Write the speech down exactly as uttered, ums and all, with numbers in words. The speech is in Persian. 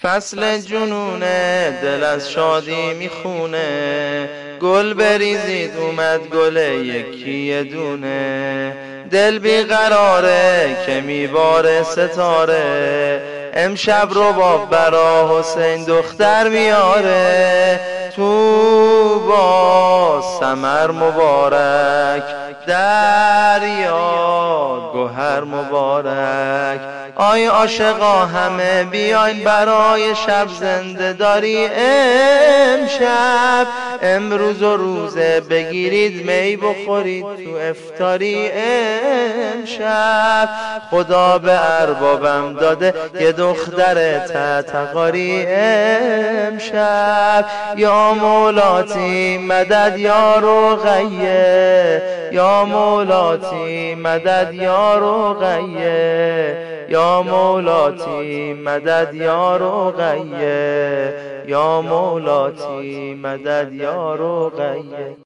فصل جنونه دل از شادی میخونه، گل بریزید اومد گل یکی یه دونه. دل بیقراره که میباره ستاره، امشب رو با برا حسین دختر میاره. تو با سمر مبارک، دریا گوهر مبارک. آی عاشقا همه بیاین برای شب زنده داری امشب. امروز و روزه بگیرید می بخورید تو افطاری امشب. خدا به اربابم داده یه دختر تتقاری امشب. یا مولاتی مدد یا رقیه، یا مولاتی مدد یا رقیه، یا مولاتی مدد یا رقیه، یا مولاتی مدد یا رقیه.